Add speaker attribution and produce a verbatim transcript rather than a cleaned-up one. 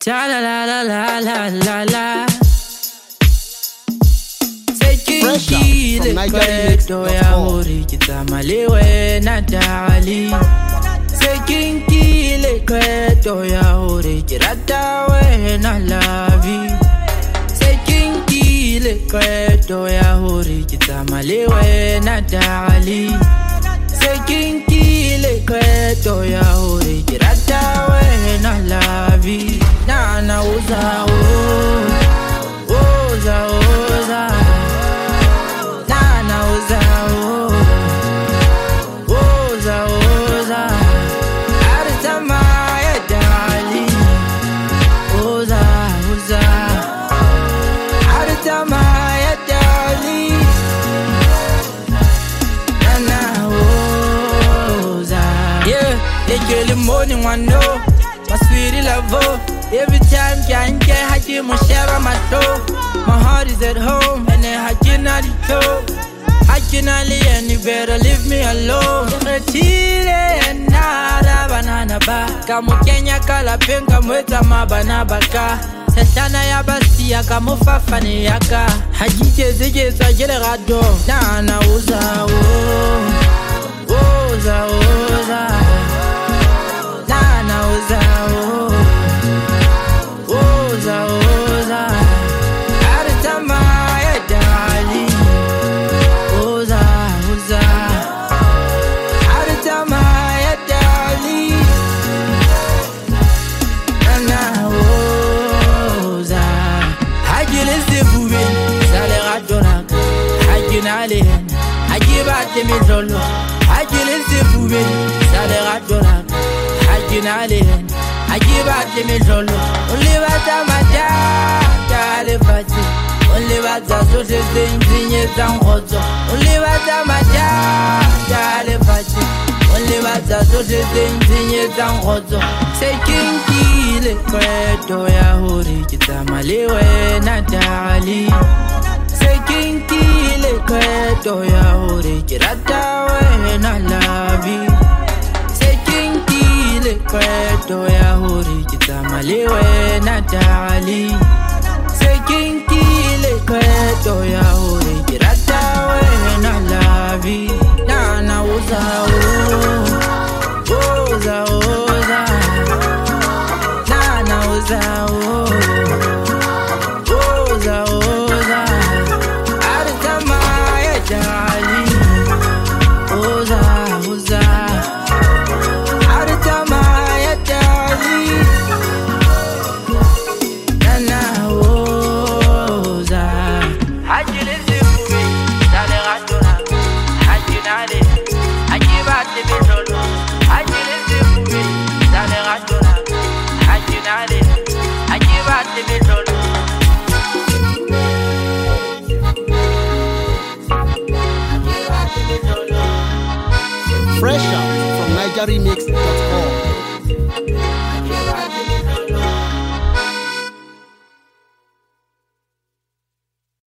Speaker 1: cha la la la la la la la. Sekingile kwedo ya hori kitamaliwe na dali. Sekingile kwedo ya hori kiratawe na lavi. Sekingile kwedo ya hori kitamaliwe na dali. Sekingile kwedo ya hori kiratawe na lavi. Na na uza o uza uza. Na na uza o uza uza. Aritama ya dali. Uza uza. Aritama ya dali. Na na uza. Yeah, they kill the morning one no. My sweetie love. Every time can get haji mo share my toe. My heart is at home and then haji na di toe. Haji na li and you better leave me alone. Retire na da banana ba. Kamu Kenya kala penga mweta mabana baka. Sesana ya basi ya kamu fafani yaka. Haji jeze jeza jele gado. Na na uza o uza uza. Na na uza o Oza, oza, aritama ya dali. Oza, oza, aritama ya dali. Nana oza, hajile sefuwe, sale radona, hajinale, hajibate midolo. Hajile sefuwe, sale radona, hajinale. Ajibate midolo, only bata maja, jale fati. Only bata so se zinye zangozo. Only bata maja, jale fati. Only bata so se zinye zangozo. Sekingile kwedo ya hori kitamaliwe na dali. Sekingile kwedo ya hori kiratawe na lavi. Sekingile kwedo ya hori kitamaliwe na dali. Sekingile kwedo ya hori kiratawe na lavi. Na na uza o uza uza. Na na uza o uza uza. Aritama ya dali. Uza uza. Aritama ya dali. Nana oza. Hajile sefuwe, sale radona, hajinale, hajibate midolo. Hajile sefuwe, sale radona, hajinale, hajibate midolo. Hajibate midolo.
Speaker 2: Fresh out from Niger Remix dot com.